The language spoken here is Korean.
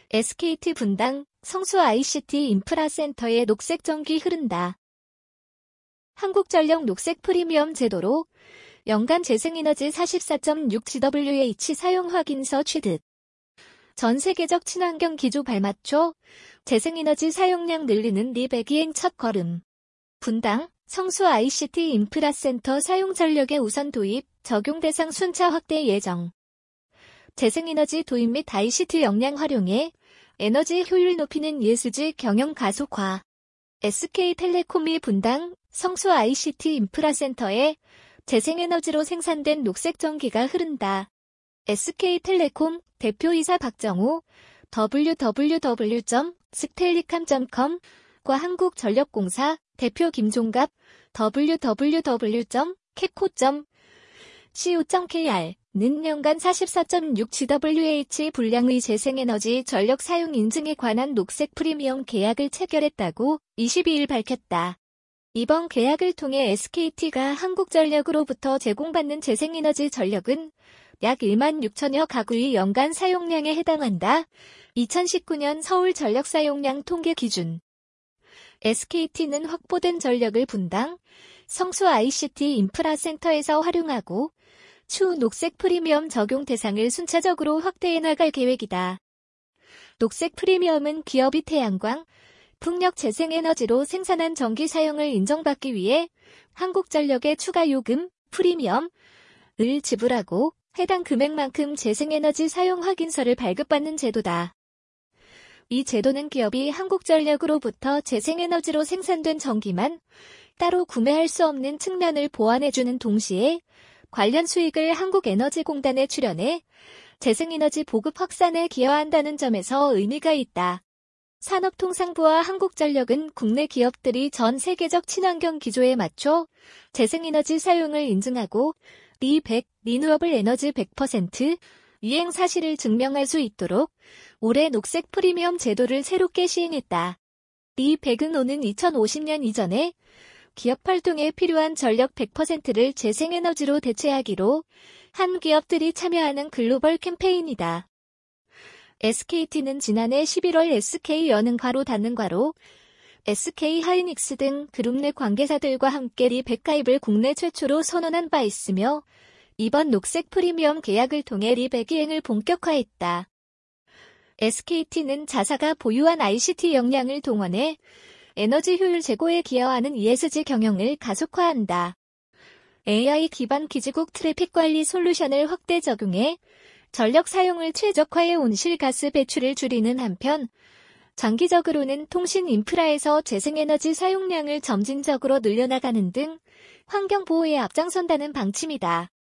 SKT 분당 성수 ICT 인프라센터에 녹색 전기 흐른다. 한국전력 녹색 프리미엄 제도로 연간 재생에너지 44.6GWh 사용 확인서 취득. 전 세계적 친환경 기조 발맞춰 재생에너지 사용량 늘리는 리배기행 첫 걸음. 분당 성수 ICT 인프라센터 사용 전력의 우선 도입, 적용 대상 순차 확대 예정. 재생에너지 도입 및 ICT 역량 활용해 에너지 효율 높이는 ESG 경영 가속화. SK텔레콤이 분당 성수 ICT 인프라센터에 재생에너지로 생산된 녹색 전기가 흐른다. SK텔레콤 대표이사 박정호 www.stellicam.com과 한국전력공사 대표 김종갑 www.kepco.co.kr 는 연간 44.6GWh 분량의 재생에너지 전력 사용 인증에 관한 녹색 프리미엄 계약을 체결했다고 22일 밝혔다. 이번 계약을 통해 SKT가 한국전력으로부터 제공받는 재생에너지 전력은 약 1만 6천여 가구의 연간 사용량에 해당한다. 2019년 서울 전력 사용량 통계 기준. SKT는 확보된 전력을 분당, 성수 ICT 인프라센터에서 활용하고 추후 녹색 프리미엄 적용 대상을 순차적으로 확대해 나갈 계획이다. 녹색 프리미엄은 기업이 태양광, 풍력 재생에너지로 생산한 전기 사용을 인정받기 위해 한국전력의 추가 요금, 프리미엄을 지불하고 해당 금액만큼 재생에너지 사용 확인서를 발급받는 제도다. 이 제도는 기업이 한국전력으로부터 재생에너지로 생산된 전기만 따로 구매할 수 없는 측면을 보완해주는 동시에 관련 수익을 한국에너지공단에 출연해 재생에너지 보급 확산에 기여한다는 점에서 의미가 있다. 산업통상부와 한국전력은 국내 기업들이 전 세계적 친환경 기조에 맞춰 재생에너지 사용을 인증하고 리100, 리뉴어블 에너지 100% 이행 사실을 증명할 수 있도록 올해 녹색 프리미엄 제도를 새롭게 시행했다. 리100은 오는 2050년 이전에 기업 활동에 필요한 전력 100%를 재생에너지로 대체하기로 한 기업들이 참여하는 글로벌 캠페인이다. SKT는 지난해 11월 SK연흥과로 닿는과로 SK하이닉스 등 그룹 내 관계사들과 함께 리100 가입을 국내 최초로 선언한 바 있으며 이번 녹색 프리미엄 계약을 통해 리100 이행을 본격화했다. SKT는 자사가 보유한 ICT 역량을 동원해 에너지 효율 제고에 기여하는 ESG 경영을 가속화한다. AI 기반 기지국 트래픽 관리 솔루션을 확대 적용해 전력 사용을 최적화해 온실가스 배출을 줄이는 한편 장기적으로는 통신 인프라에서 재생에너지 사용량을 점진적으로 늘려나가는 등 환경보호에 앞장선다는 방침이다.